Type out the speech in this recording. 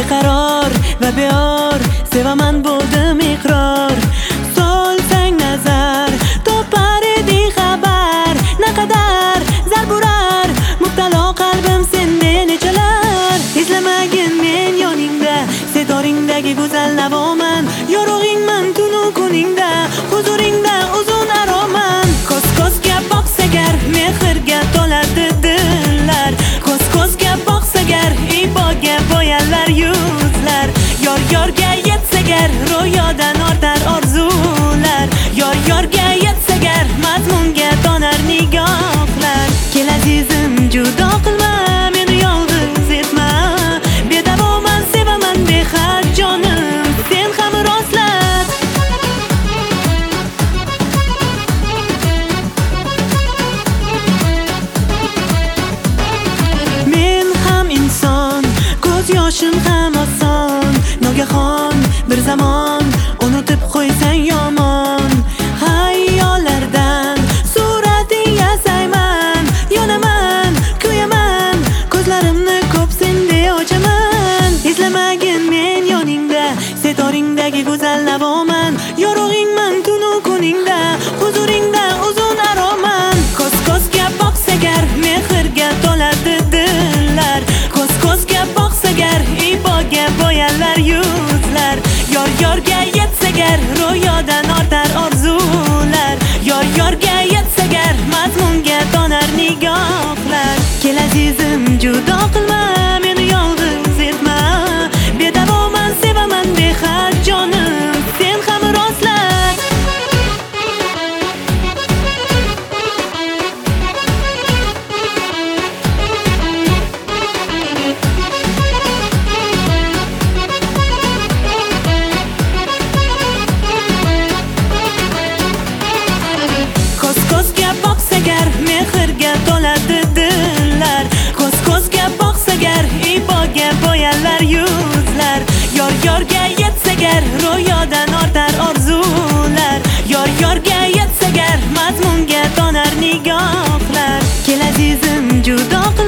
beqaror va beor sevaman bo'ldim iqror. Solsang nazar topar eding xabar, naqadar zar urar mubtalo qalbim sende nechalar. Izlamagin men yoningda, sedoringdagi go'zal navoman, yorug'ingman tunu kuningda, huzuringda uzun aroman. Ko'z-ko'zga boqsagar mehrga to'ladi dillar, ko'z-ko'zga boqsagar iboga bo'yalar yuzlar. Yor-yorga yetsagar ro'yodan ortar orzular, yor-yorga yetsagar mazmunga tonar nigohlar. Kel azizim judo qilma, meni yolg'iz etma, bedavoman sevaman behad jonim, sen ham rostlat. Men ham inson, ko'z yoshim ham oson, nogahon bir zamon unutib qo'ysang yomon. Hayollardan surating yasayman, yonaman, kuyaman, ko'zlarimni ko'p sende ochaman. Izlamagin men yoningda, sedoringdagi go'zal navoman, yorug'ingman tunu kuningda, huzuringda uzun aroman. Ko'z-ko'zga boqsagar mehrga to'ladi dillar, ko'z-ko'zga boqsagar iboga bo'yalar yuzlar. Yor-yorga yetsagar ro'yodan ortar orzular, yor-yorga yetsagar mazmunga tonar nigohlar. Kel azizim judo qilma, meni yolg'iz etma, bedavoman sevaman behad jonim, sen ham rostlat. Ko'z-ko'zga boqsagar mehrga to'ladi dillar, ko'z-ko'zga boqsagar iboga bo'yalar yuzlar. Yor-yorga yetsagar ro'yodan ortar orzular, yor-yorga yetsagar mazmunga tonar nigohlar. Kel azizim judo qilma,